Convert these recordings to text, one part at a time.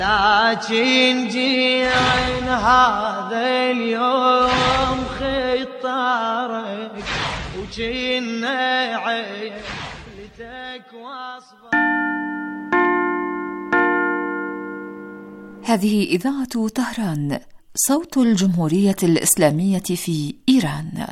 لكن جيعن هذا اليوم خطارك وجينا عيلتك واصبر. هذه إذاعة طهران، صوت الجمهورية الإسلامية في إيران.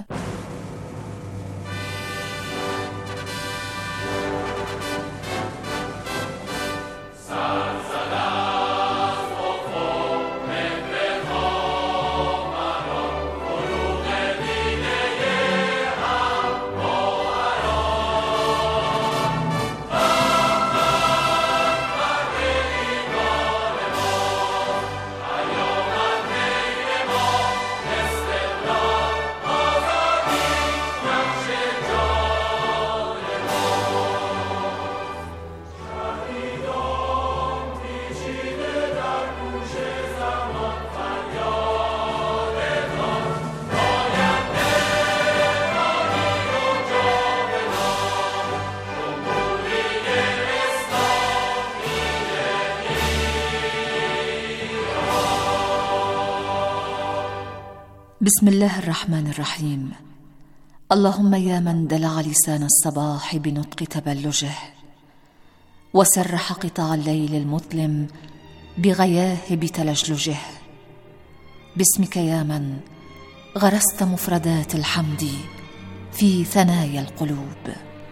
بسم الله الرحمن الرحيم. اللهم يا من دلع لسان الصباح بنطق تبلجه، وسرح قطاع الليل المظلم بغياهب تلجلجه، باسمك يا من غرست مفردات الحمد في ثنايا القلوب.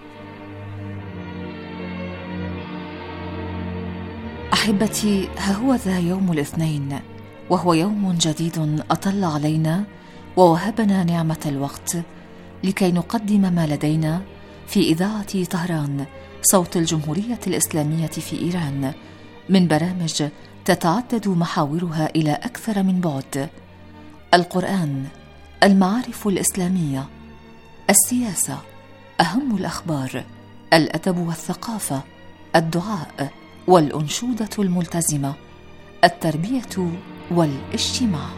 أحبتي، ها هو ذا يوم الاثنين، وهو يوم جديد أطل علينا ووهبنا نعمة الوقت لكي نقدم ما لدينا في إذاعة طهران، صوت الجمهورية الإسلامية في إيران، من برامج تتعدد محاورها إلى أكثر من بعد: القرآن، المعارف الإسلامية، السياسة، أهم الأخبار، الأدب والثقافة، الدعاء والأنشودة الملتزمة، التربية والاجتماع.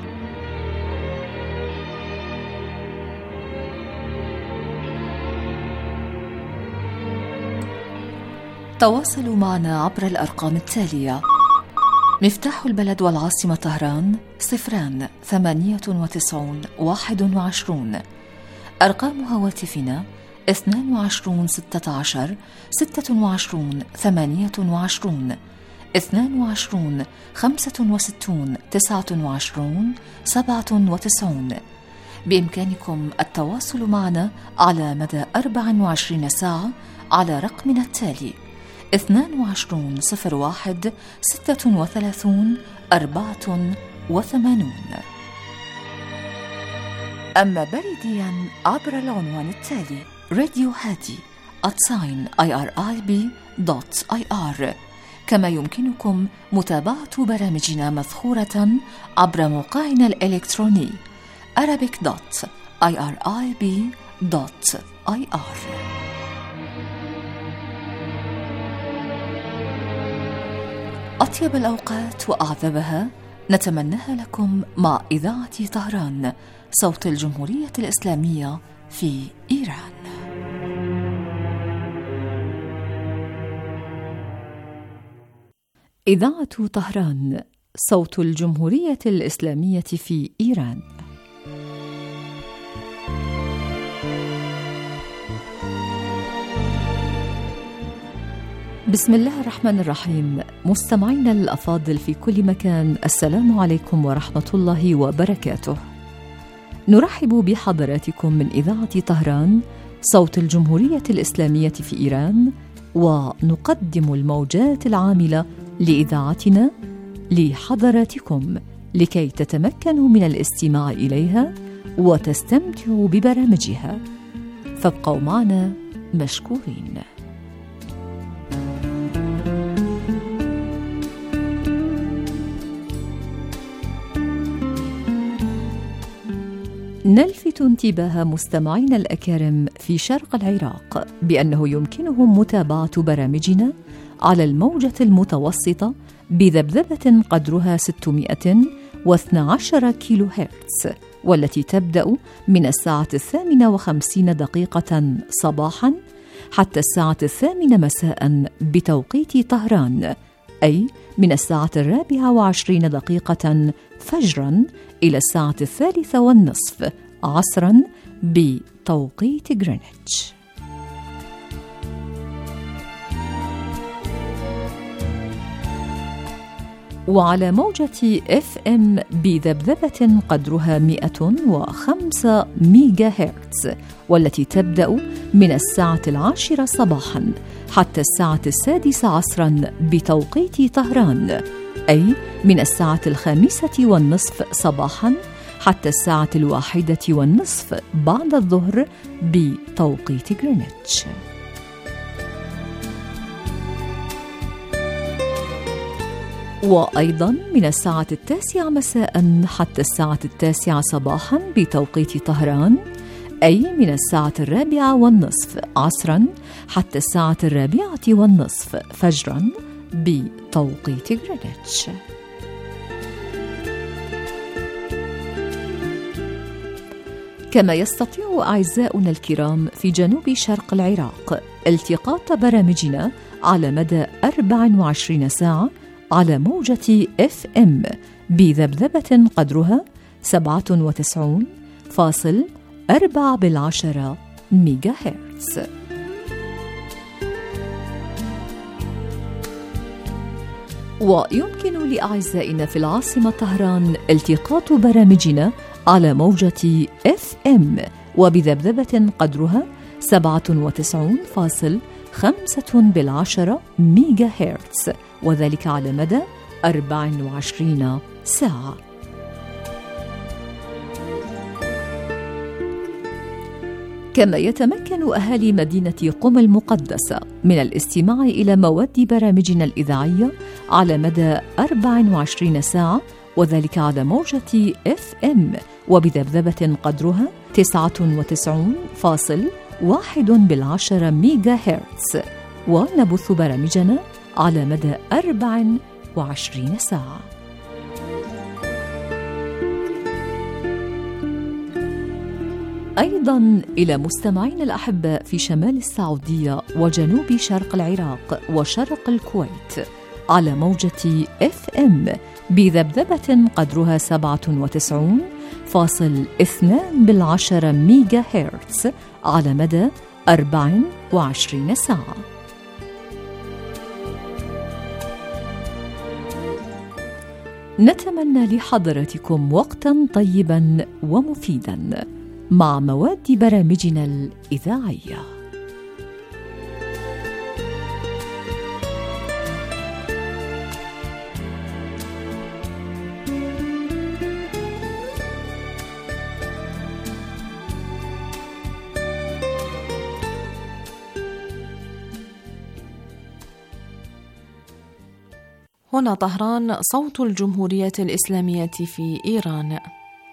تواصلوا معنا عبر الأرقام التالية: مفتاح البلد والعاصمة طهران 098 21. أرقام هواتفنا 22 16 26 28 22 65 29 97. بإمكانكم التواصل معنا على مدى 24 ساعة على رقمنا التالي 22 01 36 84. أما بريديا عبر العنوان التالي radiohadi@irib.ir. كما يمكنكم متابعة برامجنا مثخورة عبر موقعنا الإلكتروني arabic.irib.ir. أطيب الأوقات وأعذبها نتمناها لكم مع إذاعة طهران، صوت الجمهورية الإسلامية في إيران. إذاعة طهران، صوت الجمهورية الإسلامية في إيران. بسم الله الرحمن الرحيم. مستمعينا الأفاضل في كل مكان، السلام عليكم ورحمة الله وبركاته. نرحب بحضراتكم من إذاعة طهران، صوت الجمهورية الإسلامية في إيران، ونقدم الموجات العاملة لإذاعتنا لحضراتكم لكي تتمكنوا من الاستماع إليها وتستمتعوا ببرامجها، فابقوا معنا مشكورين. نلفت انتباه مستمعينا الأكارم في شرق العراق بأنه يمكنهم متابعة برامجنا على الموجة المتوسطة بذبذبة قدرها 612 كيلو هرتز، والتي تبدأ من 8:50 صباحا حتى 8:00 مساء بتوقيت طهران، أي من 4:24 فجراً إلى 3:30 عصراً بتوقيت غرينتش. وعلى موجة FM بذبذبة قدرها 105 ميجا هرتز، والتي تبدأ من 10:10 صباحاً حتى 6:00 عصراً بتوقيت طهران، أي من 5:05 صباحاً حتى 1:01 بعد الظهر بتوقيت غرينتش. وأيضاً من 9:00 مساءً حتى 9:09 صباحاً بتوقيت طهران، أي من 4:04 عصراً حتى 4:40 فجراً بتوقيت غرينتش. كما يستطيع أعزاؤنا الكرام في جنوب شرق العراق التقاط برامجنا على مدى 24 ساعة على موجة FM بذبذبة قدرها 97.4 ميجا هرتز. ويمكن لأعزائنا في العاصمة طهران التقاط برامجنا على موجة FM وبذبذبة قدرها 97.5 ميجا هرتز، وذلك على مدى 24 ساعة. كما يتمكن أهالي مدينة قم المقدسة من الاستماع إلى مواد برامجنا الإذاعية على مدى 24 ساعة، وذلك على موجة FM وبذبذبة قدرها 99.1 ميجا هرتز، ونبث برامجنا على مدى 24 ساعة. أيضاً إلى مستمعين الأحباء في شمال السعودية وجنوب شرق العراق وشرق الكويت على موجة FM بذبذبة قدرها 97.2 ميجا هرتز على مدى 24 ساعة. نتمنى لحضراتكم وقتاً طيباً ومفيداً مع مواد برامجنا الإذاعية. هنا طهران، صوت الجمهورية الإسلامية في إيران.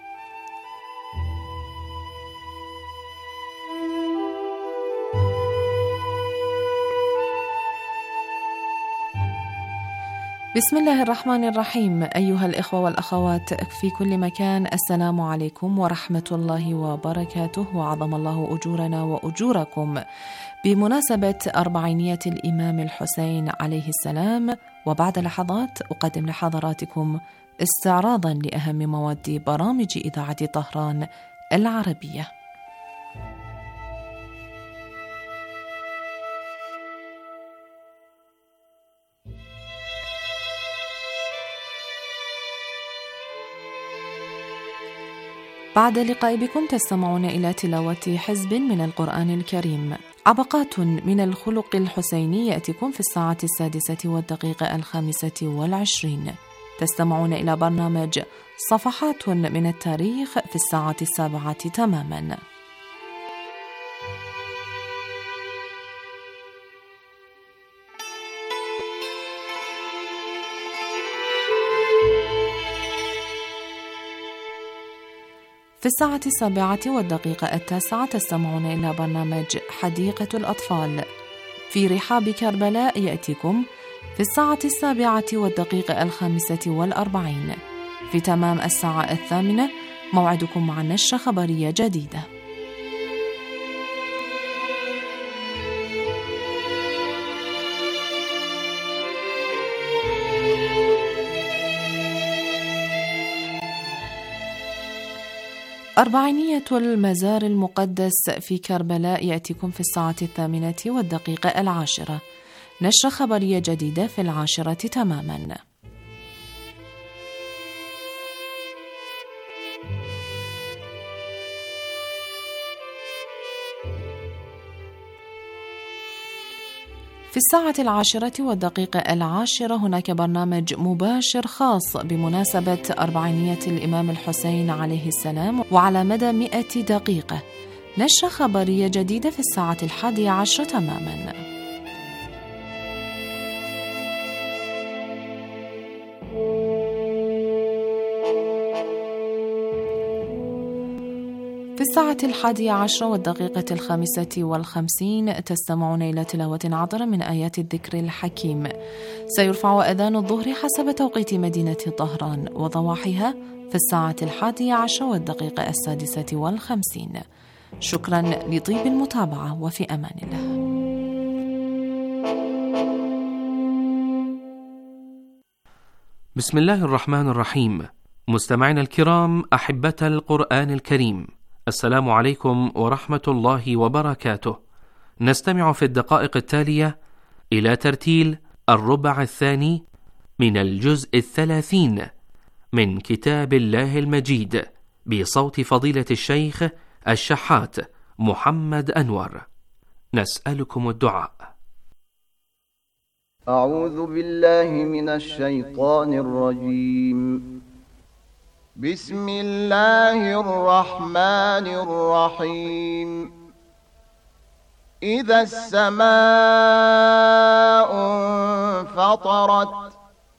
بسم الله الرحمن الرحيم. أيها الإخوة والأخوات في كل مكان، السلام عليكم ورحمة الله وبركاته، وعظم الله أجورنا وأجوركم بمناسبة 400 الإمام الحسين عليه السلام. وبعد لحظات أقدم لحضراتكم استعراضا لأهم مواد برامج إذاعة طهران العربية. بعد لقاء بكم تستمعون إلى تلاوة حزب من القرآن الكريم. عبقات من الخلق الحسيني يأتيكم في 6:05. تستمعون إلى برنامج صفحات من التاريخ في 7:00 تماما. في 7:07 تستمعون إلى برنامج حديقة الأطفال. في رحاب كربلاء يأتيكم في 7:45. في تمام 8:00 موعدكم مع نشرة خبرية جديدة. أربعينية المزار المقدس في كربلاء يأتيكم في 8:10 نشرة خبرية جديدة في 10 تماما. في 10:10 هناك برنامج مباشر خاص بمناسبة أربعينية الإمام الحسين عليه السلام وعلى مدى 100 دقيقة. نشرة خبرية جديدة في 11:10 تماما. في 11:55 تستمعون إلى تلاوة عطرة من آيات الذكر الحكيم. سيرفع أذان الظهر حسب توقيت مدينة طهران وضواحيها في 11:06. شكرا لطيب المتابعة وفي أمان الله. بسم الله الرحمن الرحيم. مستمعينا الكرام، أحبة القرآن الكريم، السلام عليكم ورحمة الله وبركاته. نستمع في الدقائق التالية إلى ترتيل الربع الثاني من الجزء 30 من كتاب الله المجيد بصوت فضيلة الشيخ الشحات محمد أنور. نسألكم الدعاء. أعوذ بالله من الشيطان الرجيم. بسم الله الرحمن الرحيم. إذا السماء انفطرت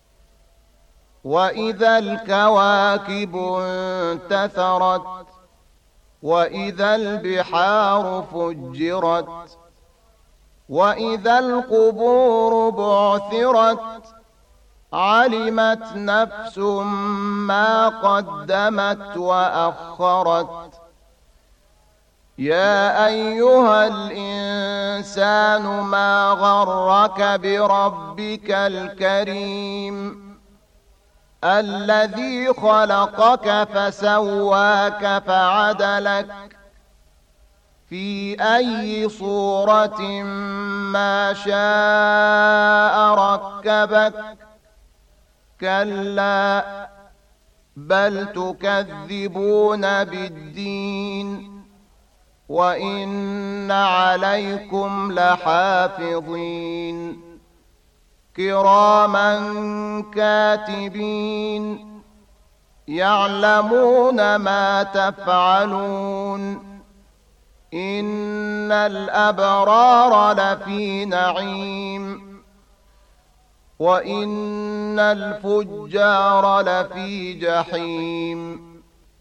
وإذا الكواكب انتثرت وإذا البحار فجرت وإذا القبور بعثرت علمت نفس ما قدمت وأخرت. يا أيها الإنسان ما غرك بربك الكريم الذي خلقك فسواك فعدلك في أي صورة ما شاء ركبك. كلا بل تكذبون بالدين وإن عليكم لحافظين كراما كاتبين يعلمون ما تفعلون. إن الأبرار لفي نعيم وإن الفجار لفي جحيم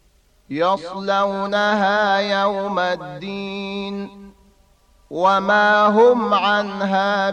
يصلونها يوم الدين وما هم عنها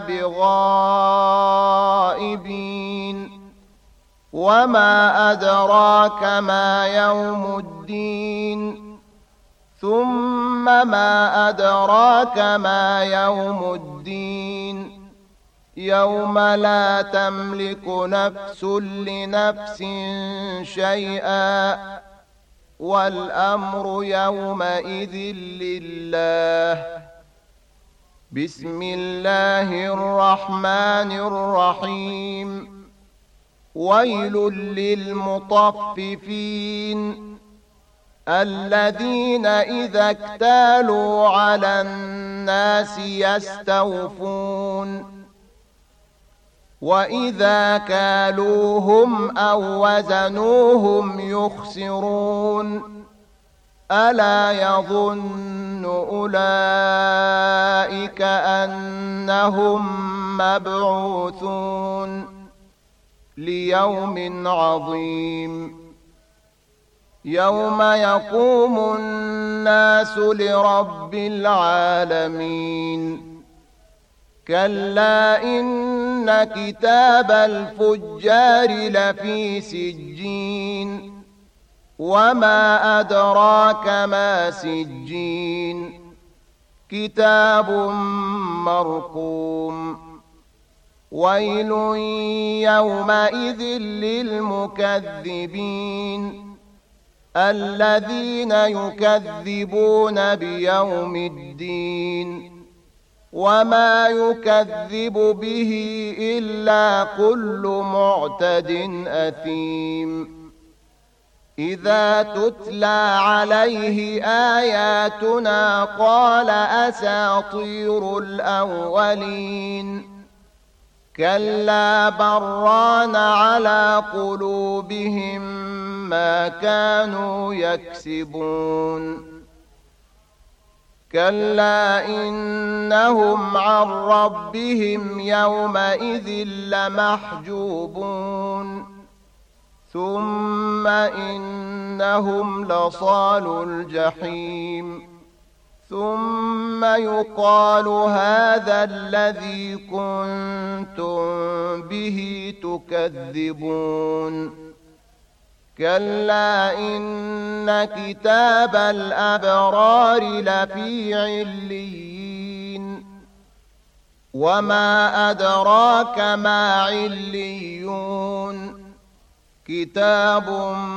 بغائبين. وما أدراك ما يوم الدين ثم ما أدراك ما يوم الدين يوم لا تملك نفس لنفس شيئا والأمر يومئذ لله. بسم الله الرحمن الرحيم. ويل للمطففين الذين إذا اكتالوا على الناس يستوفون وإذا كالوهم أو وزنوهم يخسرون. ألا يظن أولئك أنهم مبعوثون ليوم عظيم يوم يقوم الناس لرب العالمين. كلا إن كتاب الفجار لفي سجين وما أدراك ما سجين كتاب مرقوم. ويل يومئذ للمكذبين الذين يكذبون بيوم الدين وما يكذب به إلا كل معتد أثيم إذا تتلى عليه آياتنا قال أساطير الأولين كلا بران على قلوبهم ما كانوا يكسبون كلا إنهم عن ربهم يومئذ لمحجوبون ثم إنهم لصالو الجحيم ثم يقال هذا الذي كنتم به تكذبون كلا إن كتاب الأبرار لفي عليين وما أدراك ما عليون كتاب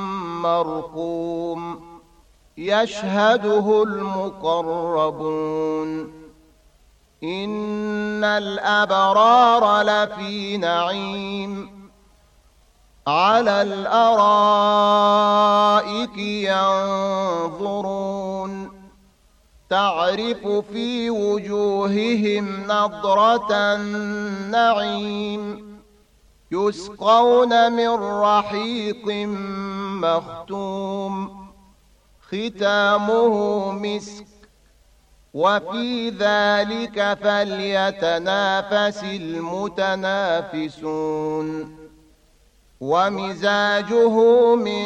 مرقوم يشهده المقربون إن الأبرار لفي نعيم على الأرائك ينظرون تعرف في وجوههم نضرة النعيم يسقون من رحيق مختوم ختامه مسك وفي ذلك فليتنافس المتنافسون ومزاجه من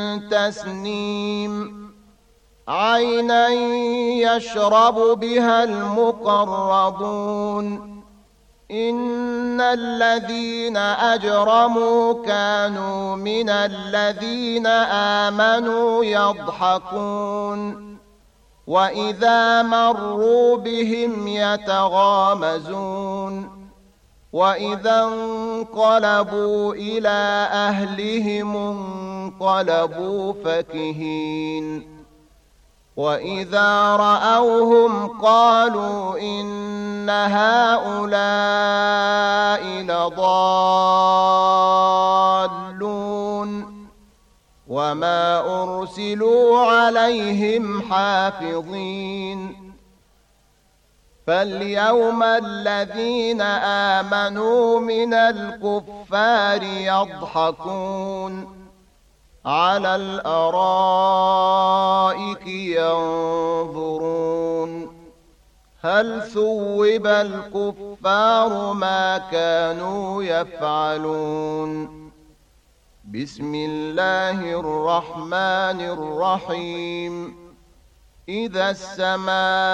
تسنيم عينا يشرب بها المقربون إن الذين أجرموا كانوا من الذين آمنوا يضحكون وإذا مروا بهم يتغامزون وإذا انقلبوا إلى أهلهم انقلبوا فكهين وإذا رأوهم قالوا إن هؤلاء لضالون وما أرسلوا عليهم حافظين فاليوم الذين آمنوا من الكفار يضحكون على الأرائك ينظرون هل ثوب الكفار ما كانوا يفعلون بسم الله الرحمن الرحيم إذا السماء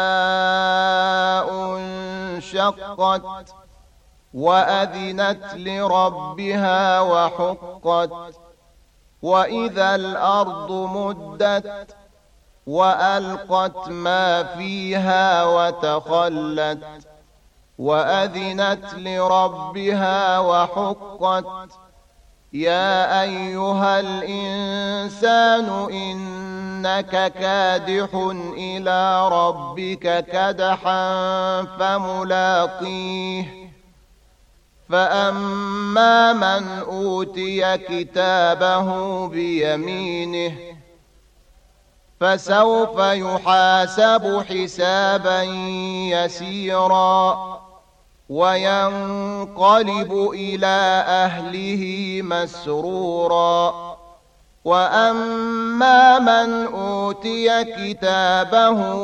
انشقت وأذنت لربها وحقت وإذا الأرض مدت وألقت ما فيها وتخلت وأذنت لربها وحقت يا أيها الإنسان إنك كادح إلى ربك كدحا فملاقيه فأما من أوتي كتابه بيمينه فسوف يحاسب حسابا يسيرا وينقلب إلى أهله مسرورا وأما من أوتي كتابه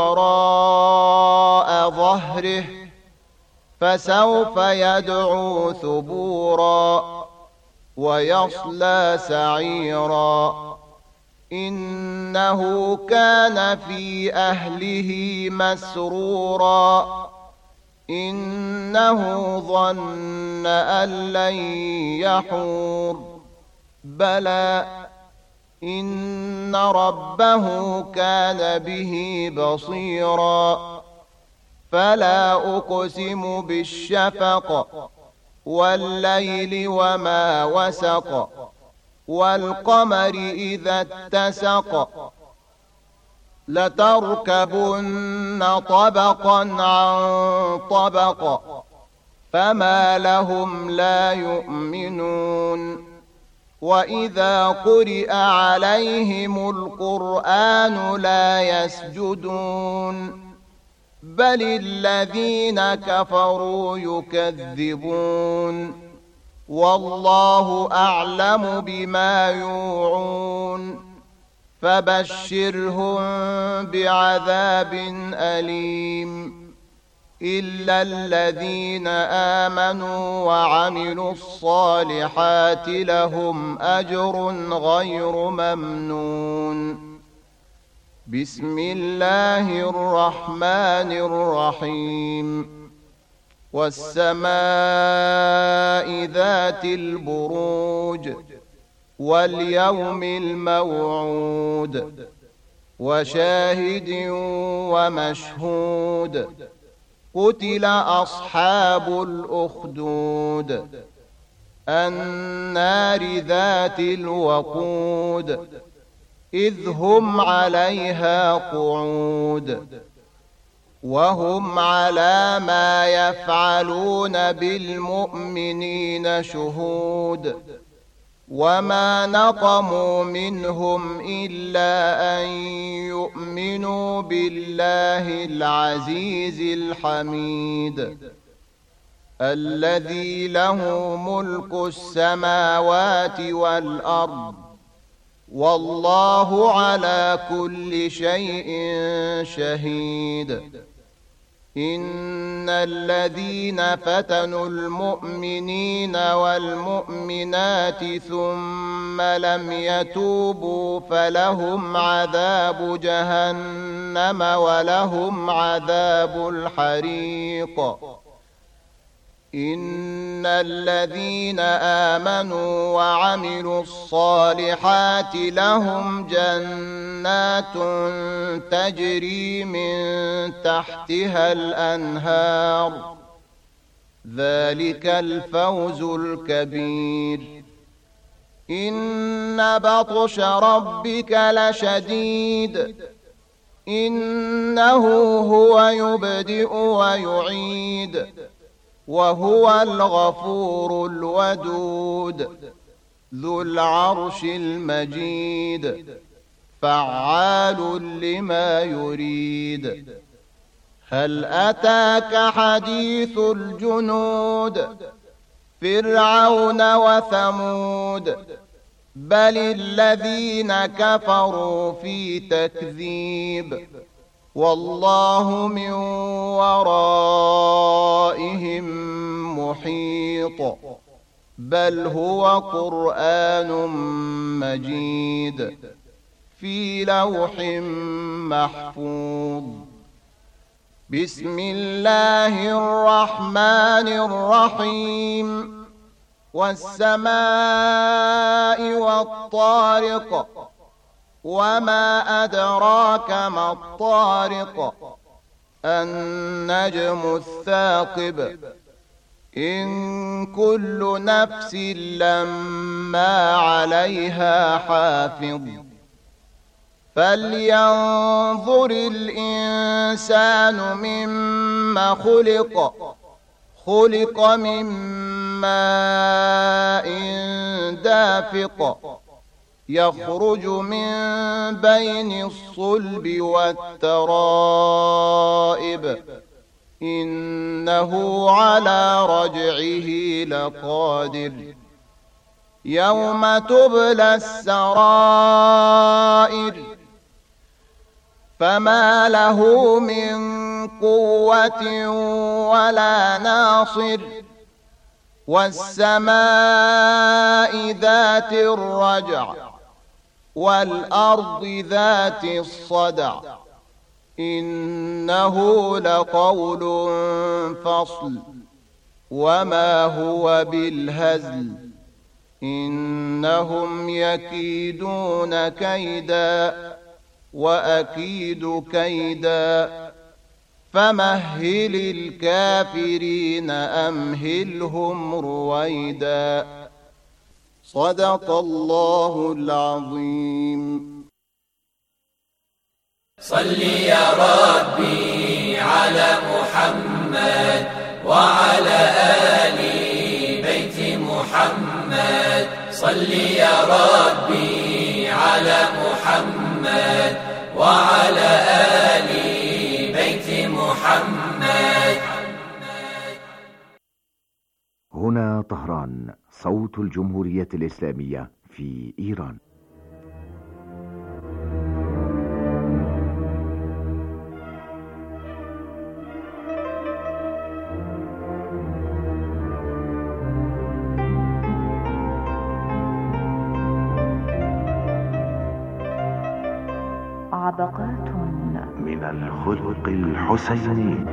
وراء ظهره فسوف يدعو ثبورا ويصلى سعيرا إنه كان في أهله مسرورا إنه ظن أن لن يحور بلى إن ربه كان به بصيرا فلا أقسم بالشفق والليل وما وسق والقمر إذا اتسق لتركبن طبقا عن طبق فما لهم لا يؤمنون وإذا قرئ عليهم القرآن لا يسجدون بل الذين كفروا يكذبون والله أعلم بما يوعون فبشرهم بعذاب أليم إلا الذين آمنوا وعملوا الصالحات لهم أجر غير ممنون. بسم الله الرحمن الرحيم والسماء ذات البروج واليوم الموعود وشاهد ومشهود قتل أصحاب الأخدود النار ذات الوقود إذ هم عليها قعود وهم على ما يفعلون بالمؤمنين شهود وما نقموا منهم إلا أن يؤمنوا بالله العزيز الحميد الذي له ملك السماوات والأرض والله على كل شيء شهيد. إن الذين فتنوا المؤمنين والمؤمنات ثم لم يتوبوا فلهم عذاب جهنم ولهم عذاب الحريق. إن الذين آمنوا وعملوا الصالحات لهم جنات تجري من تحتها الأنهار ذلك الفوز الكبير. إن بطش ربك لشديد إنه هو يبدئ ويعيد وهو الغفور الودود ذو العرش المجيد فعال لما يريد. هل أتاك حديث الجنود فرعون وثمود بل الذين كفروا في تكذيب والله من ورائهم محيط بل هو قرآن مجيد في لوح محفوظ. بسم الله الرحمن الرحيم والسماء والطارق وما أدراك ما الطارق النجم الثاقب. إن كل نفس لما عليها حافظ فلينظر الإنسان مما خلق. خلق من ماء دافق يخرج من بين الصلب والترائب إنه على رجعه لقادر. يوم تبلى السرائر فما له من قوة ولا ناصر. والسماء ذات الرجع والأرض ذات الصدع إنه لقول فصل وما هو بالهزل. إنهم يكيدون كيدا وأكيد كيدا فمهل الكافرين أمهلهم رويدا. صدق الله العظيم. صل يا ربي على محمد وعلى آل بيت محمد. صل يا ربي على محمد وعلى آل بيت محمد. هنا طهران، صوت الجمهورية الإسلامية في إيران. عبقات من الخلق الحسيني.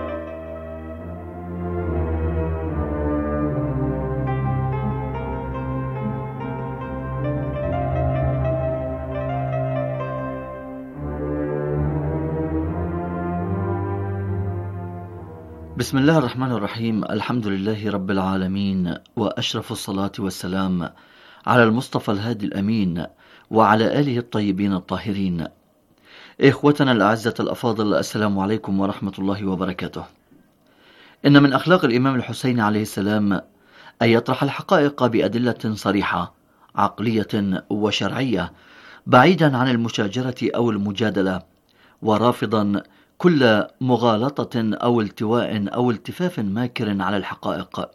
بسم الله الرحمن الرحيم. الحمد لله رب العالمين، وأشرف الصلاة والسلام على المصطفى الهادي الأمين وعلى آله الطيبين الطاهرين. إخوتنا الأعزة الأفاضل، السلام عليكم ورحمة الله وبركاته. إن من أخلاق الإمام الحسين عليه السلام أن يطرح الحقائق بأدلة صريحة عقلية وشرعية، بعيدا عن المشاجرة أو المجادلة، ورافضا كل مغالطة أو التواء أو التفاف ماكر على الحقائق.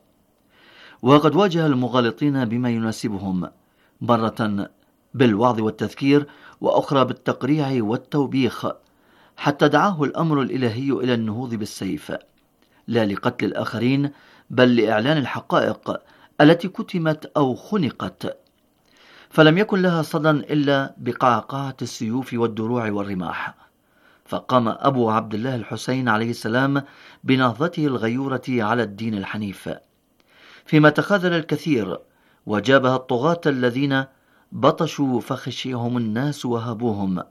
وقد واجه المغالطين بما يناسبهم، مرة بالوعظ والتذكير، وأخرى بالتقريع والتوبيخ، حتى دعاه الأمر الإلهي إلى النهوض بالسيف، لا لقتل الآخرين بل لإعلان الحقائق التي كتمت أو خنقت، فلم يكن لها صدى إلا بقعقعة السيوف والدروع والرماح. فقام أبو عبد الله الحسين عليه السلام بنهضته الغيورة على الدين الحنيف، فيما تخاذل الكثير وجابه الطغاة الذين بطشوا فخشيهم الناس وهابوهم.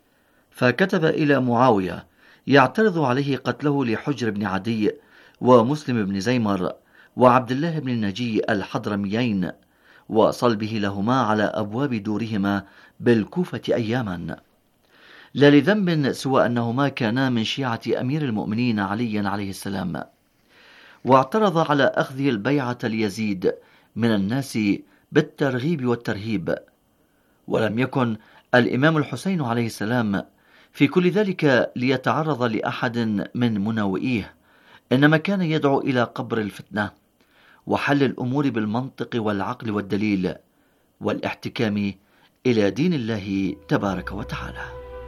فكتب إلى معاوية يعترض عليه قتله لحجر بن عدي ومسلم بن زيمر وعبد الله بن النجي الحضرميين، وصلبه لهما على أبواب دورهما بالكوفة أياما، لا لذنب سوى أنهما كانا من شيعة أمير المؤمنين علي عليه السلام. واعترض على أخذ البيعة ليزيد من الناس بالترغيب والترهيب. ولم يكن الإمام الحسين عليه السلام في كل ذلك ليتعرض لأحد من مناوئيه، إنما كان يدعو إلى قبر الفتنة وحل الأمور بالمنطق والعقل والدليل والاحتكام إلى دين الله تبارك وتعالى.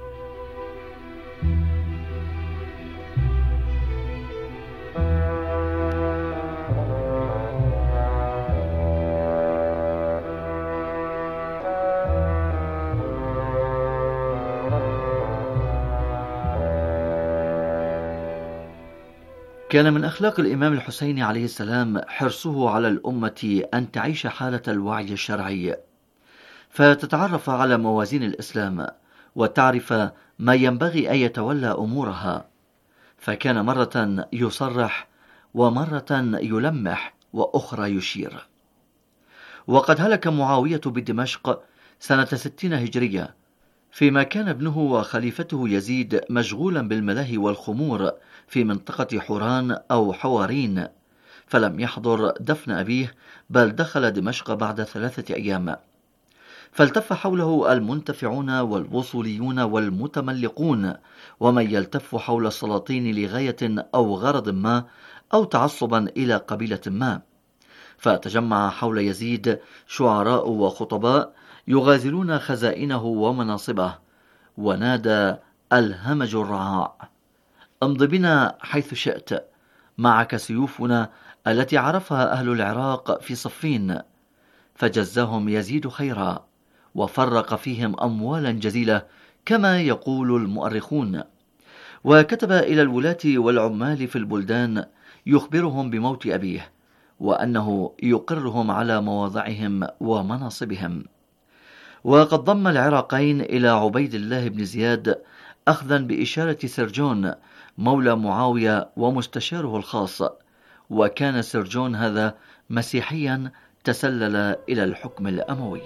كان من أخلاق الإمام الحسين عليه السلام حرصه على الأمة أن تعيش حالة الوعي الشرعي، فتتعرف على موازين الإسلام وتعرف ما ينبغي أن يتولى أمورها. فكان مرة يصرح ومرة يلمح وأخرى يشير. وقد هلك معاوية بدمشق سنة 60 هجرية، فيما كان ابنه وخليفته يزيد مشغولا بالملاهي والخمور في منطقة حوران أو حوارين، فلم يحضر دفن أبيه، بل دخل دمشق بعد 3 أيام. فالتف حوله المنتفعون والوصوليون والمتملقون، ومن يلتف حول السلاطين لغاية أو غرض ما أو تعصبا إلى قبيلة ما. فتجمع حول يزيد شعراء وخطباء يغازلون خزائنه ومناصبه، ونادى الهمج الرعاع: امض بنا حيث شئت، معك سيوفنا التي عرفها أهل العراق في صفين. فجزاهم يزيد خيرا، وفرق فيهم أموالا جزيلة كما يقول المؤرخون. وكتب إلى الولاة والعمال في البلدان يخبرهم بموت أبيه، وأنه يقرهم على مواضعهم ومناصبهم. وقد ضم العراقين إلى عبيد الله بن زياد أخذا بإشارة سرجون مولى معاوية ومستشاره الخاص. وكان سرجون هذا مسيحيا تسلل إلى الحكم الأموي.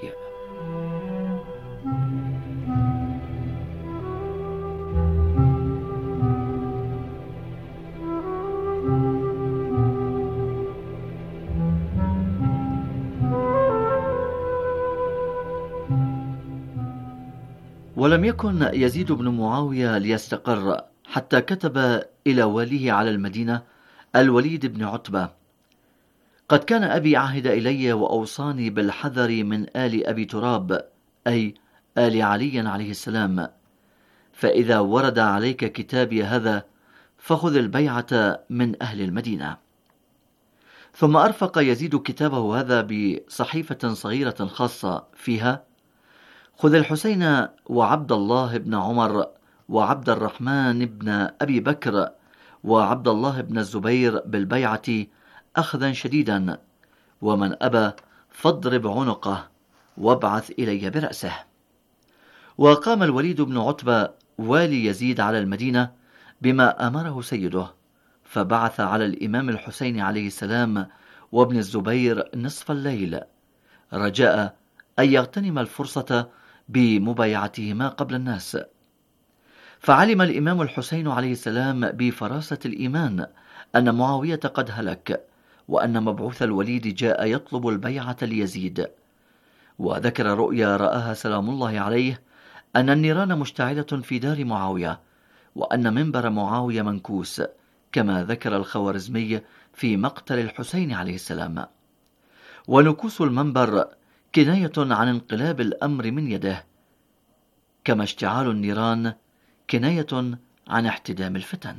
ولم يكن يزيد بن معاوية ليستقر حتى كتب إلى واليه على المدينة الوليد بن عتبة: قد كان أبي عهد إلي وأوصاني بالحذر من آل أبي تراب، أي آل علي عليه السلام، فإذا ورد عليك كتابي هذا فخذ البيعة من أهل المدينة. ثم أرفق يزيد كتابه هذا بصحيفة صغيرة خاصة فيها: خذ الحسين وعبد الله بن عمر وعبد الرحمن بن أبي بكر وعبد الله بن الزبير بالبيعة أخذا شديدا، ومن أبى فاضرب عنقه وابعث إلي برأسه. وقام الوليد بن عتبة والي يزيد على المدينة بما أمره سيده، فبعث على الإمام الحسين عليه السلام وابن الزبير نصف الليل رجاء أن يغتنم الفرصة بمبايعتهما قبل الناس. فعلم الإمام الحسين عليه السلام بفراسة الإيمان أن معاوية قد هلك، وأن مبعوث الوليد جاء يطلب البيعة ليزيد. وذكر رؤيا رآها سلام الله عليه أن النيران مشتعلة في دار معاوية، وأن منبر معاوية منكوس، كما ذكر الخوارزمي في مقتل الحسين عليه السلام. ونكوس المنبر كناية عن انقلاب الأمر من يده، كما اشتعال النيران كناية عن احتدام الفتن.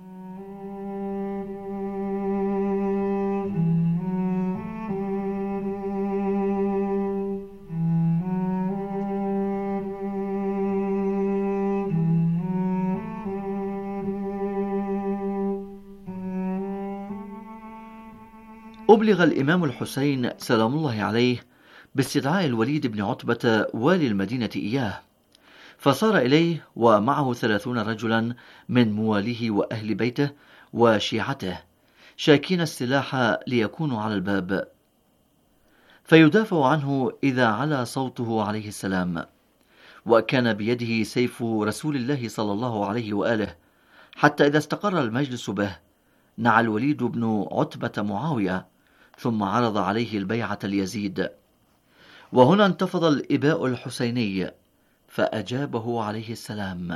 أبلغ الإمام الحسين سلام الله عليه باستدعاء الوليد بن عتبة والي المدينة إياه، فصار إليه ومعه 30 رجلا من مواليه وأهل بيته وشيعته شاكين السلاح ليكونوا على الباب، فيدافع عنه إذا علا صوته عليه السلام. وكان بيده سيف رسول الله صلى الله عليه وآله، حتى إذا استقر المجلس به نعى الوليد بن عتبة معاوية، ثم عرض عليه البيعة ليزيد. وهنا انتفض الإباء الحسيني، فأجابه عليه السلام: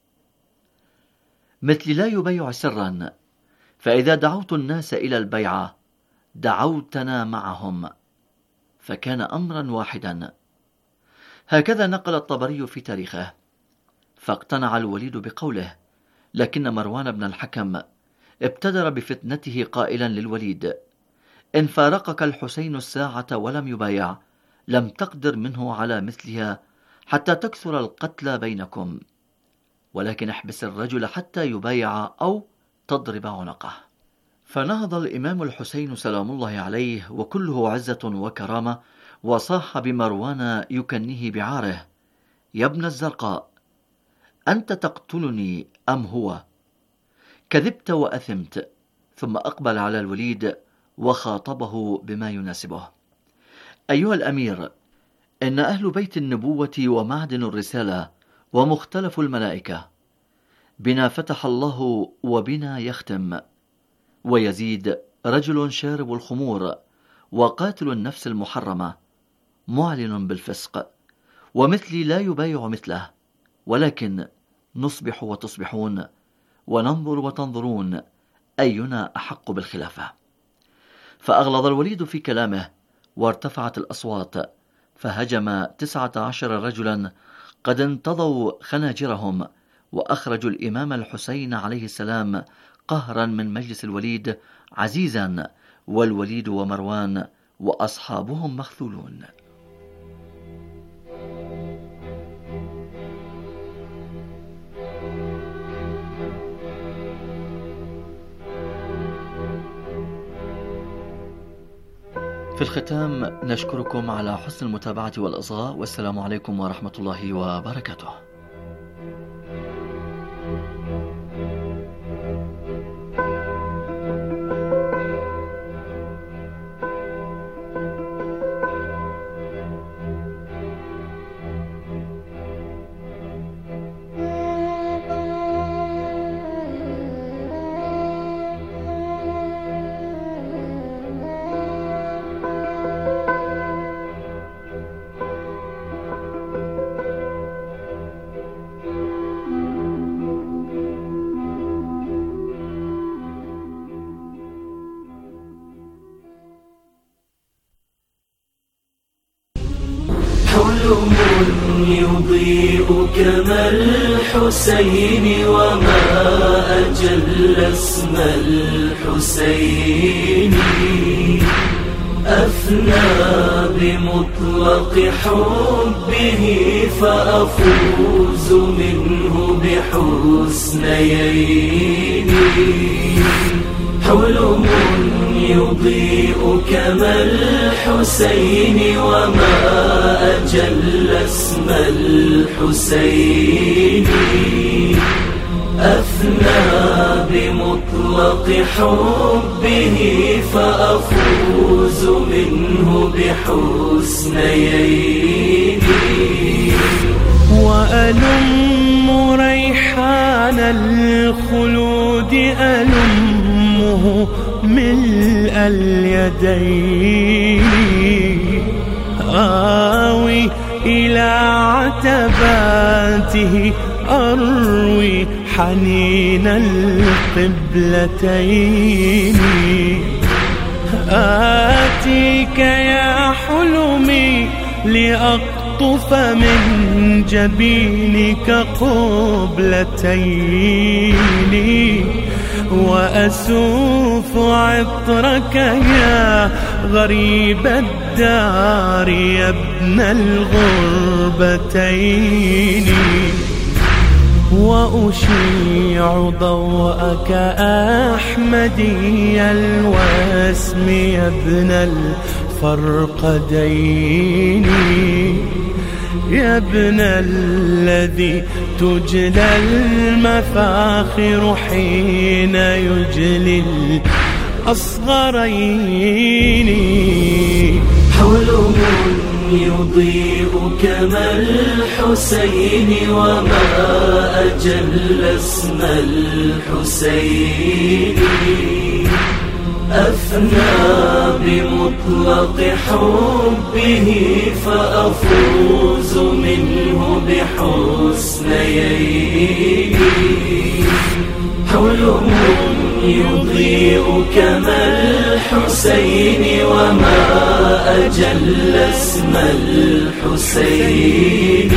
مثل لا يبيع سرا، فإذا دعوت الناس إلى البيعة دعوتنا معهم، فكان أمرا واحدا. هكذا نقل الطبري في تاريخه. فاقتنع الوليد بقوله، لكن مروان بن الحكم ابتدر بفتنته قائلا للوليد: إن فارقك الحسين الساعة ولم يبايع لم تقدر منه على مثلها حتى تكثر القتلى بينكم، ولكن احبس الرجل حتى يبايع أو تضرب عنقه. فنهض الإمام الحسين سلام الله عليه وكله عزة وكرامة، وصاح بمروان يكنيه بعاره: يا ابن الزرقاء، أنت تقتلني أم هو؟ كذبت وأثمت. ثم أقبل على الوليد وخاطبه بما يناسبه: أيها الأمير، إن أهل بيت النبوة ومعدن الرسالة ومختلف الملائكة بنا فتح الله وبنا يختم، ويزيد رجل شارب الخمور وقاتل النفس المحرمة معلن بالفسق، ومثلي لا يبايع مثله، ولكن نصبح وتصبحون وننظر وتنظرون أينا أحق بالخلافة. فأغلظ الوليد في كلامه وارتفعت الأصوات، فهجم 19 رجلا قد انتضوا خناجرهم، وأخرجوا الإمام الحسين عليه السلام قهرا من مجلس الوليد عزيزا، والوليد ومروان وأصحابهم مخذولون. في الختام نشكركم على حسن المتابعة والإصغاء، والسلام عليكم ورحمة الله وبركاته. يضيء كما الحسين وما أجل اسم الحسين أفنى بمطلق حبه فأفوز منه بحسنيين حلم يضيء كما الحسين وما أجل اسم الحسين أفنى بمطلق حبه فأفوز منه بحسنيين وألم ريحان الخلود ألمه ملء اليدين آوي إلى عتباته أروي حنين القبلتين آتيك يا حلمي لأقطف من جبينك قبلتين وأسوف عطرك يا غريب الدار يا ابن الغربتين وأشيع ضوءك أحمدي الواسم يا ابن الفرقدين يا ابن الذي تجلى المفاخر حين يجلي الأصغرين حلم يضيء كما الحسين وما أجل اسم الحسين أفنى بمطلق حبه فأفوز منه بحسنيين حلم يضيء كما الحسين وما أجل اسم الحسين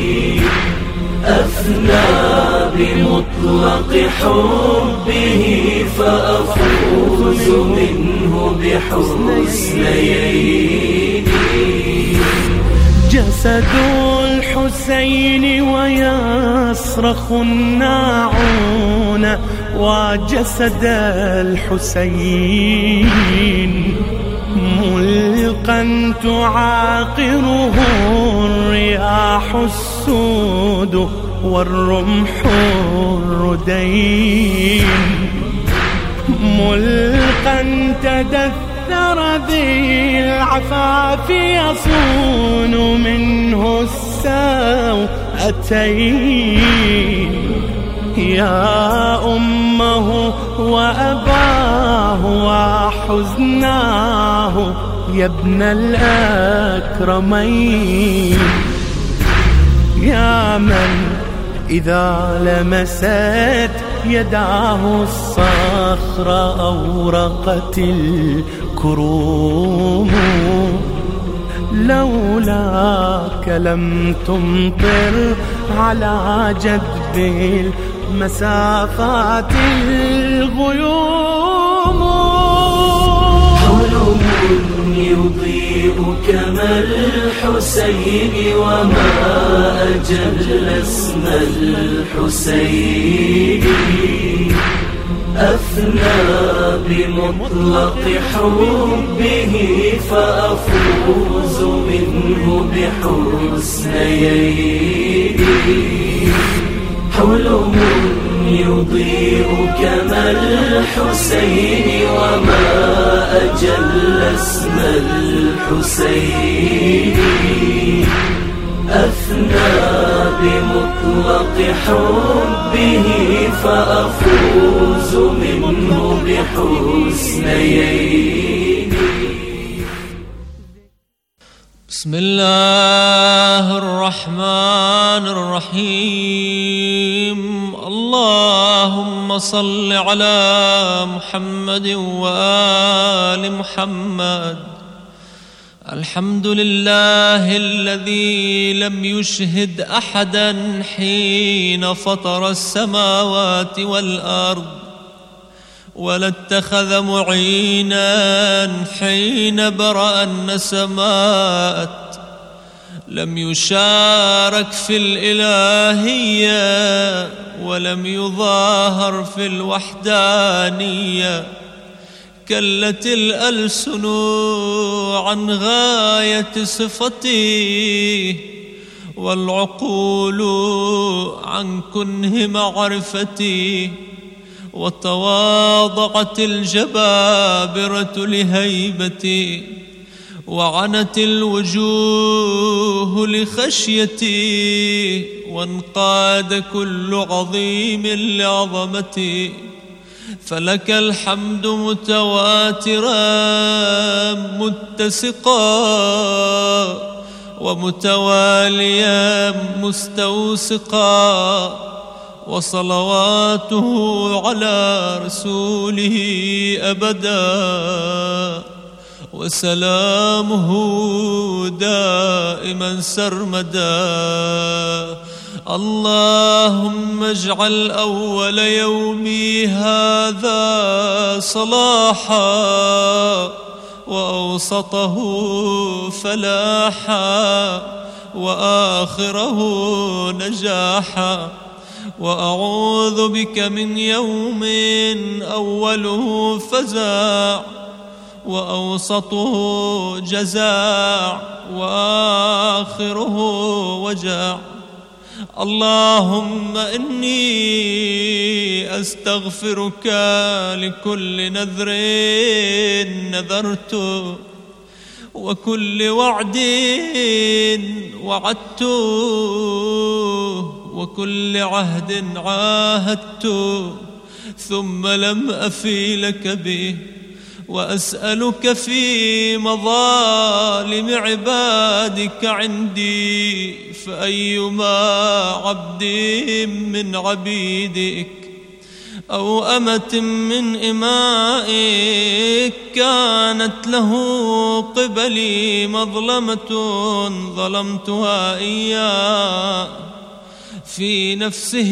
أفنى بمطلق حبه فأفوز منه بحسنيين جسد الحسين ويصرخ الناعون وجسد الحسين ملقا تعاقره الرياح السود والرمح الردين ملقا تدثر ذي العفاف يصون منه السوءتين يا أمه وأباه وحزناه يا ابن الأكرمين يا من إذا لمست يداه الصخر أورقت الكروم لولاك لم تمطر على جدب المسافات الغيوم حلم يضيء كما الحسين وما أجل اسم الحسين أفنى بمطلق حبه فأفوز منه بحسنيين حلم يضيء كما الحسين وما أجل اسم الحسين أفنى بمطلق حبه فأفوز منه بحسنيين بسم الله الرحمن الرحيم اللهم صل على محمد وآل محمد الحمد لله الذي لم يشهد أحدا حين فطر السماوات والأرض، ولا اتخذ معينا حين برأ النسمات، لم يشارك في الإلهية ولم يظاهر في الوحدانية. كلت الألسن عن غاية صفته، والعقول عن كنه معرفتي، وتواضعت الجبابرة لهيبتي، وعنت الوجوه لخشيتي، وانقاد كل عظيم لعظمتي. فلك الحمد متواترا متسقا، ومتواليا مستوسقا، وصلواته على رسوله أبدا، وسلامه دائما سرمدا. اللهم اجعل أول يومي هذا صلاحا، وأوسطه فلاحا، وآخره نجاحا. وأعوذ بك من يوم أوله فزاع، وأوسطه جزاع، وآخره وجاع. اللهم إني أستغفرك لكل نذر نذرته، وكل وعد وعدته، وكل عهد عاهدته ثم لم أفي لك به. وأسألك في مظالم عبادك عندي، فأيما عبد من عبيدك أو أمة من إمائك كانت له قبلي مظلمة ظلمتها إياه، في نفسه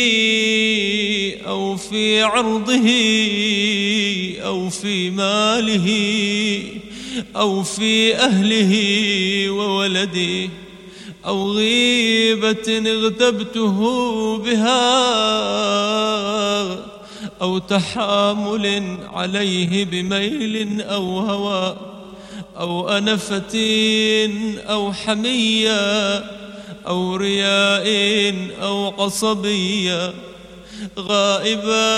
أو في عرضه أو في ماله أو في أهله وولده، أو غيبة اغتبته بها، أو تحامل عليه بميل أو هوى، أو أنفة أو حمية، أو رياء أو عصبية، غائبا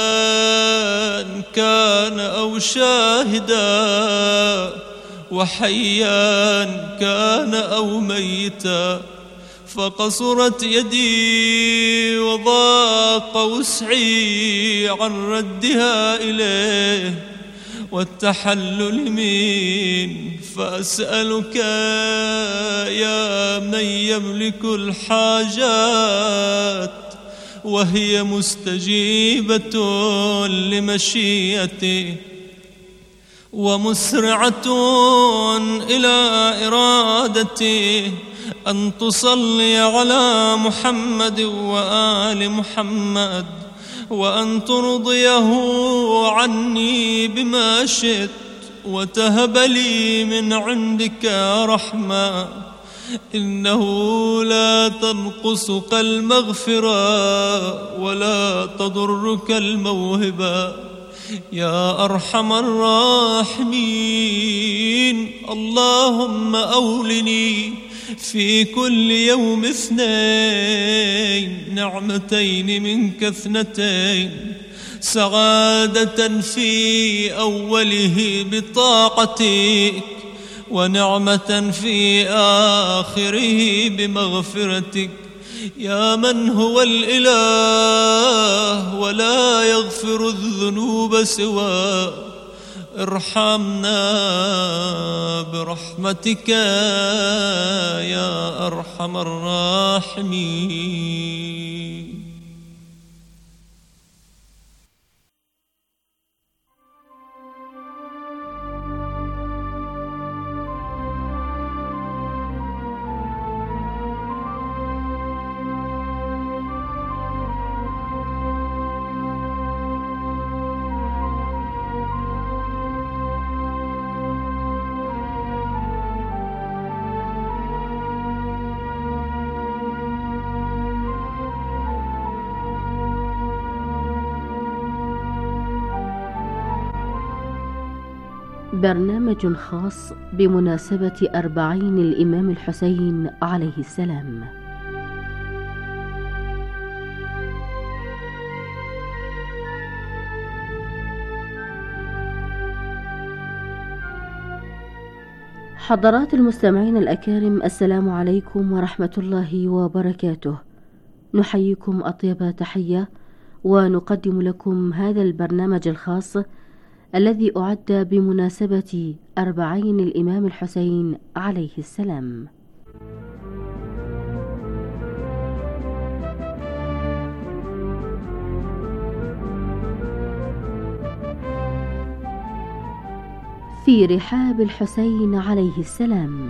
كان أو شاهدا، وحيا كان أو ميتا. فقصرت يدي وضاق وسعي عن ردها إليه والتحلل من. فأسألك يا من يملك الحاجات وهي مستجيبة لمشيئته، ومسرعة إلى إرادته، أن تصلي على محمد وآل محمد، وأن ترضيه عني بما شئت، وتهب لي من عندك رحمة، إنه لا تنقصك المغفرة ولا تضرك الموهبة يا أرحم الراحمين. اللهم أولني في كل يوم 2 نعمتين منك 2، سعادة في أوله بطاعتك، ونعمة في آخره بمغفرتك، يا من هو الإله ولا يغفر الذنوب سواه. ارحمنا برحمتك يا أرحم الراحمين. برنامج خاص بمناسبة 40 الإمام الحسين عليه السلام. حضرات المستمعين الأكارم، السلام عليكم ورحمة الله وبركاته. نحييكم أطيب تحية ونقدم لكم هذا البرنامج الخاص الذي أعد بمناسبة 40 الإمام الحسين عليه السلام. في رحاب الحسين عليه السلام.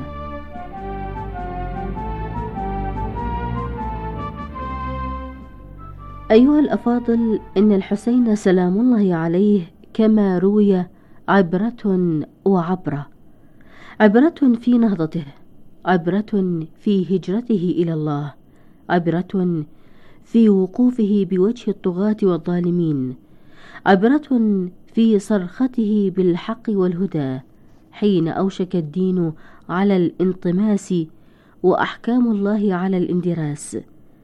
أيها الأفاضل، إن الحسين سلام الله عليه كما روي عبرة وعبرة، عبرة في نهضته، عبرة في هجرته إلى الله، عبرة في وقوفه بوجه الطغاة والظالمين، عبرة في صرخته بالحق والهدى حين أوشك الدين على الانطماس وأحكام الله على الاندراس،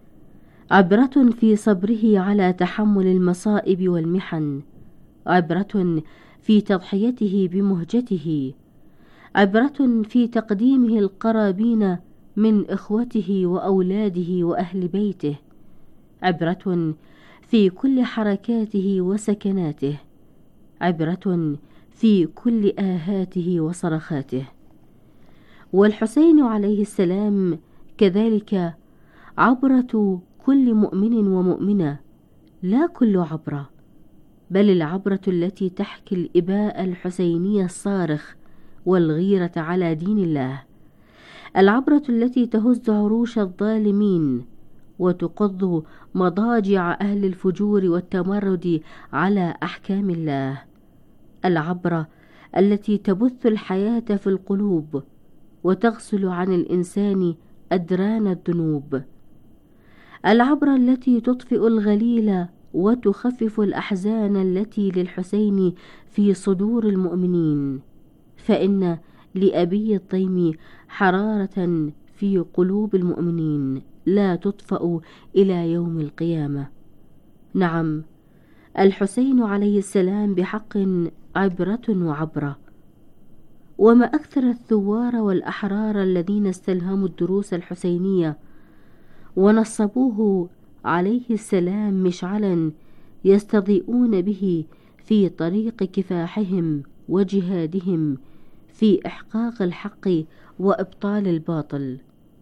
عبرة في صبره على تحمل المصائب والمحن، عبرة في تضحيته بمهجته، عبرة في تقديمه القرابين من إخوته وأولاده وأهل بيته، عبرة في كل حركاته وسكناته، عبرة في كل آهاته وصرخاته. والحسين عليه السلام كذلك عبرة كل مؤمن ومؤمنة، لا كل عبرة، بل العبرة التي تحكي الإباء الحسيني الصارخ والغيرة على دين الله، العبرة التي تهز عروش الظالمين وتقض مضاجع أهل الفجور والتمرد على أحكام الله، العبرة التي تبث الحياة في القلوب وتغسل عن الإنسان أدران الذنوب، العبرة التي تطفئ الغليل وتخفف الأحزان التي للحسين في صدور المؤمنين، فإن لأبي الطيم حرارة في قلوب المؤمنين لا تطفأ إلى يوم القيامة. نعم، الحسين عليه السلام بحق عبرة وعبرة. وما أكثر الثوار والأحرار الذين استلهموا الدروس الحسينية ونصبوه عليه السلام مشعلا يستضيئون به في طريق كفاحهم وجهادهم في إحقاق الحق وإبطال الباطل.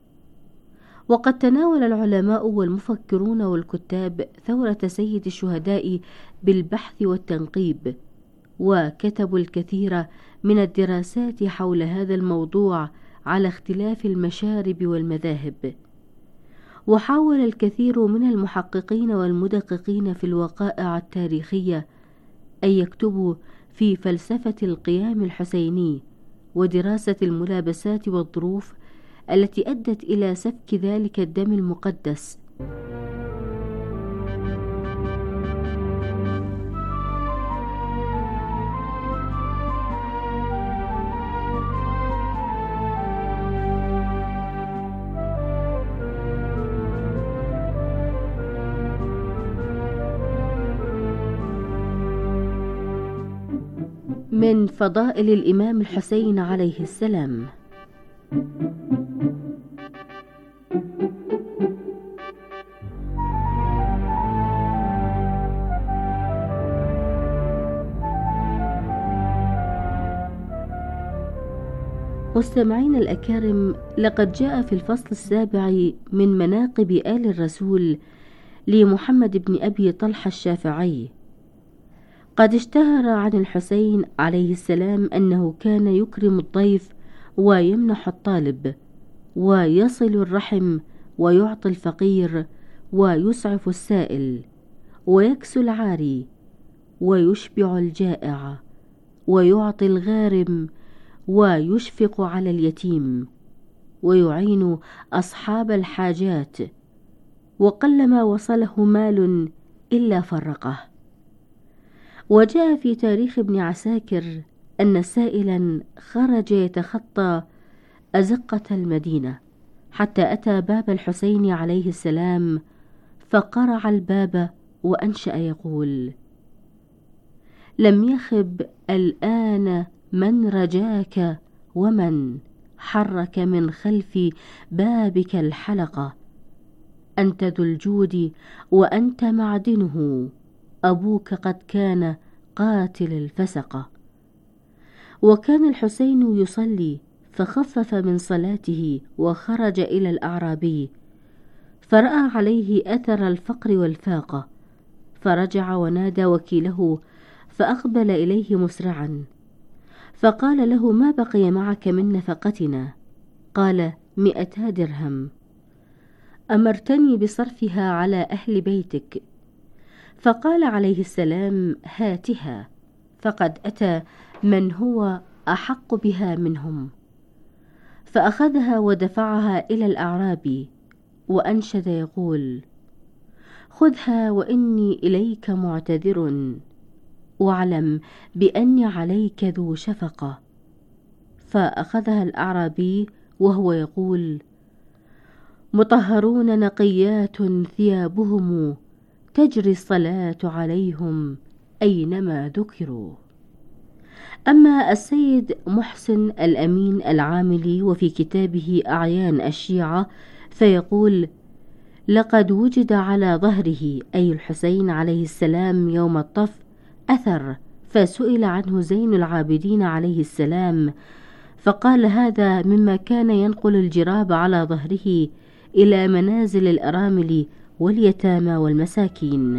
وقد تناول العلماء والمفكرون والكتاب ثورة سيد الشهداء بالبحث والتنقيب، وكتبوا الكثير من الدراسات حول هذا الموضوع على اختلاف المشارب والمذاهب. وحاول الكثير من المحققين والمدققين في الوقائع التاريخية أن يكتبوا في فلسفة القيام الحسيني ودراسة الملابسات والظروف التي أدت إلى سفك ذلك الدم المقدس. من فضائل الإمام الحسين عليه السلام. مستمعين الأكارم، لقد جاء في الفصل 7 من مناقب آل الرسول لمحمد بن أبي طلحة الشافعي قد اشتهر عن الحسين عليه السلام أنه كان يكرم الضيف ويمنح الطالب ويصل الرحم ويعطي الفقير ويسعف السائل ويكسو العاري ويشبع الجائع ويعطي الغارم ويشفق على اليتيم ويعين أصحاب الحاجات، وقلما وصله مال إلا فرقه. وجاء في تاريخ ابن عساكر أن سائلا خرج يتخطى أزقة المدينة حتى أتى باب الحسين عليه السلام، فقرع الباب وأنشأ يقول: لم يخب الآن من رجاك، ومن حرك من خلف بابك الحلقة. أنت ذو الجود وأنت معدنه، أبوك قد كان قاتل الفسقة. وكان الحسين يصلي فخفف من صلاته وخرج إلى الأعرابي، فرأى عليه أثر الفقر والفاقة، فرجع ونادى وكيله فأقبل إليه مسرعا، فقال له: ما بقي معك من نفقتنا؟ قال: 200 درهم. أمرتني بصرفها على أهل بيتك. فقال عليه السلام: هاتها، فقد أتى من هو أحق بها منهم. فأخذها ودفعها إلى الأعرابي، وأنشد يقول: خذها وإني إليك معتذر، واعلم بأني عليك ذو شفقة. فأخذها الأعرابي وهو يقول: مطهرون نقيات ثيابهم، تجري الصلاة عليهم أينما ذكروا. أما السيد محسن الأمين العاملي وفي كتابه أعيان الشيعة فيقول: لقد وجد على ظهره أي الحسين عليه السلام يوم الطف أثر، فسئل عنه زين العابدين عليه السلام فقال: هذا مما كان ينقل الجراب على ظهره إلى منازل الأرامل واليتامى والمساكين.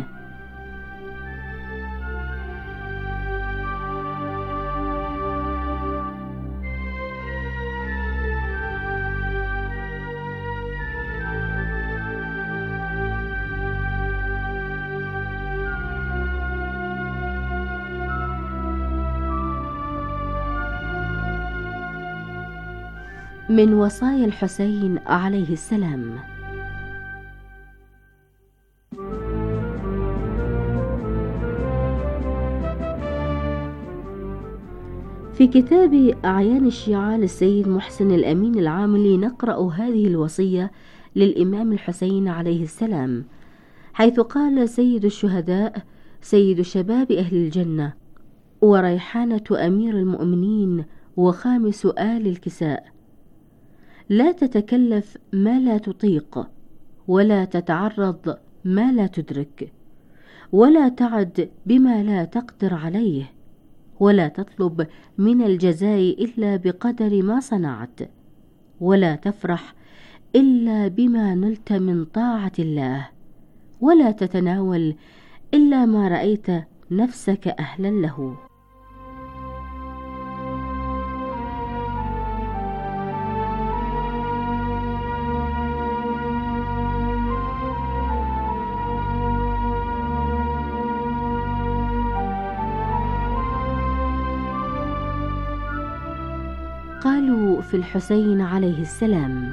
من وصايا الحسين عليه السلام: في كتاب أعيان الشيعة للسيد محسن الأمين العاملي نقرأ هذه الوصية للإمام الحسين عليه السلام، حيث قال: سيد الشهداء، سيد شباب أهل الجنة، وريحانة أمير المؤمنين، وخامس آل الكساء، لا تتكلف ما لا تطيق، ولا تتعرض ما لا تدرك، ولا تعد بما لا تقدر عليه، ولا تطلب من الجزاء إلا بقدر ما صنعت، ولا تفرح إلا بما نلت من طاعة الله، ولا تتناول إلا ما رأيت نفسك أهلا له. قالوا في الحسين عليه السلام: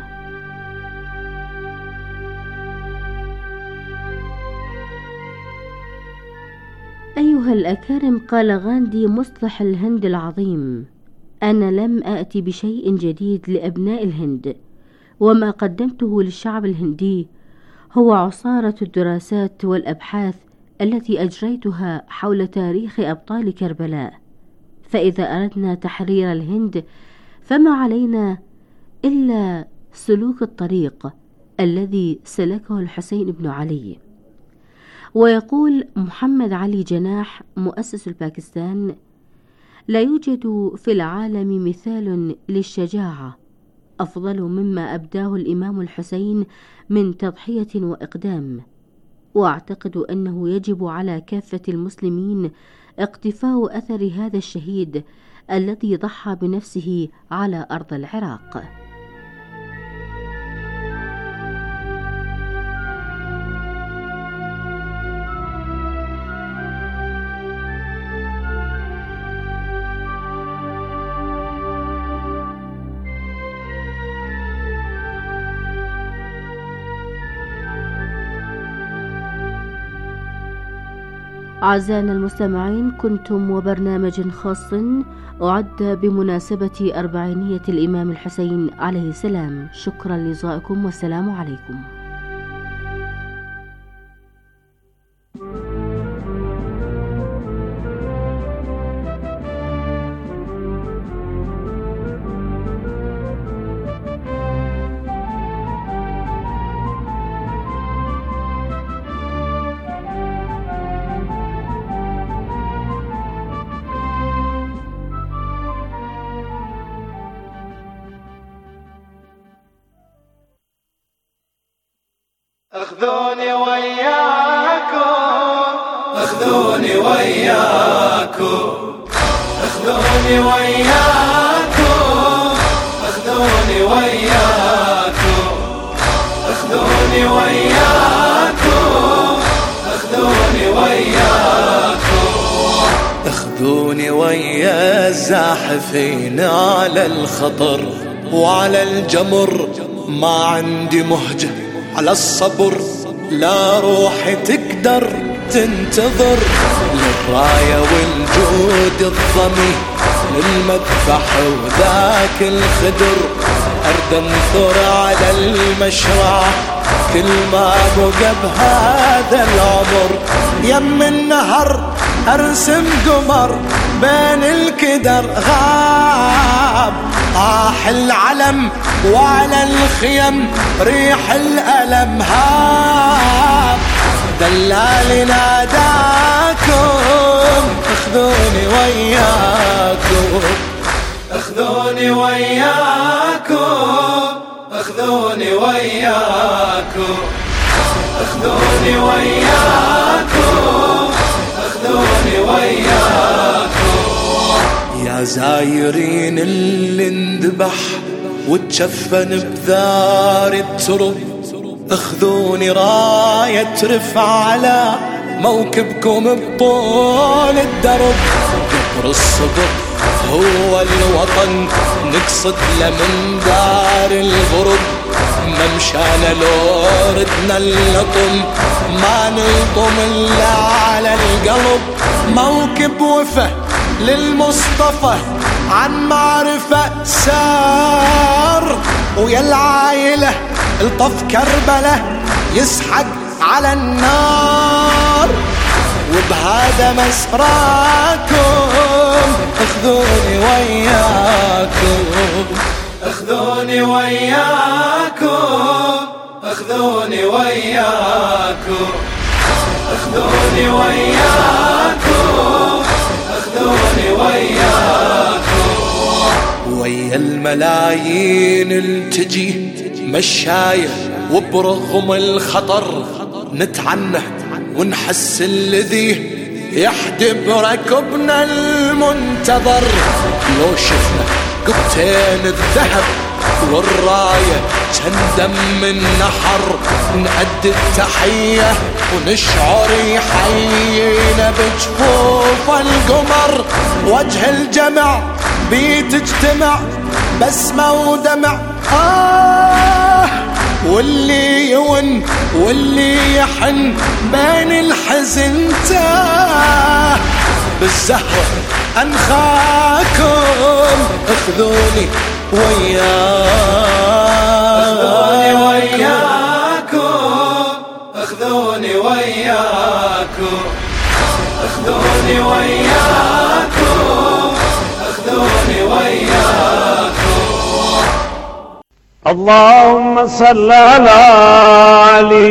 أيها الأكارم، قال غاندي مصلح الهند العظيم: أنا لم آتي بشيء جديد لأبناء الهند، وما قدمته للشعب الهندي هو عصارة الدراسات والأبحاث التي أجريتها حول تاريخ أبطال كربلاء. فإذا أردنا تحرير الهند فما علينا إلا سلوك الطريق الذي سلكه الحسين بن علي. ويقول محمد علي جناح مؤسس الباكستان: لا يوجد في العالم مثال للشجاعة أفضل مما أبداه الإمام الحسين من تضحية وإقدام، وأعتقد أنه يجب على كافة المسلمين اقتفاء أثر هذا الشهيد الذي ضحى بنفسه على أرض العراق. أعزائنا المستمعين، كنتم وبرنامج خاص أعد بمناسبة 40 الإمام الحسين عليه السلام. شكرا لإصغائكم والسلام عليكم. اخذوني وياكم، اخذوني وياكم، اخذوني وياكم، اخذوني وياكم، اخذوني وياكم، اخذوني وياكم، اخذوني ويا الزاحفين على الخطر وعلى الجمر، ما عندي مهجة على الصبر، لا روحي تقدر تنتظر، للراية والجود الضمي، للمذبح وذاك الخدر، أرد انثر على المشرع كل ما بقى بهذا العمر، يم النهر أرسم قمر بين الكدر، غاب آح العلم وعلى الخيم ريح الألم، هاب دلال ناداكم، اخذوني وياكم، اخذوني وياكم، اخذوني وياكم، اخذوني وياكم، اخذوني وياكم، يا زايرين اللي اندبح وتشفن بذار الترب، اخذوني راية رفع على موكبكم بطول الدرب، قبر الصبر هو الوطن نقصد له من دار الغرب، ممشانا لو ردنا اللطم ما نلطم الا على القلب، موكب وفه للمصطفى عن معرفة سار، ويا العايلة الطف كربلة يسحق على النار، وبهذا مسراكم اخذوني وياكم، اخذوني وياكم، اخذوني وياكم، اخذوني وياكم، اخذوني وياكم، ويا الملايين التجي مشاية وبرغم الخطر نتعنى ونحس الذي يحدب ركبنا المنتظر، لو شفنا قبتين الذهب والراية تندم من نحر، نأدي التحية ونشعر يحيينا بجفوف القمر، وجه الجمع بيتجتمع بسمة ودمع، واللي يون واللي يحن بين الحزن تاه، بالزهرة أنخاكم اخذوني وياكم، اخذوني وياكم، اخذوني وياكم، اخذوني وياكم، اللهم صل على علي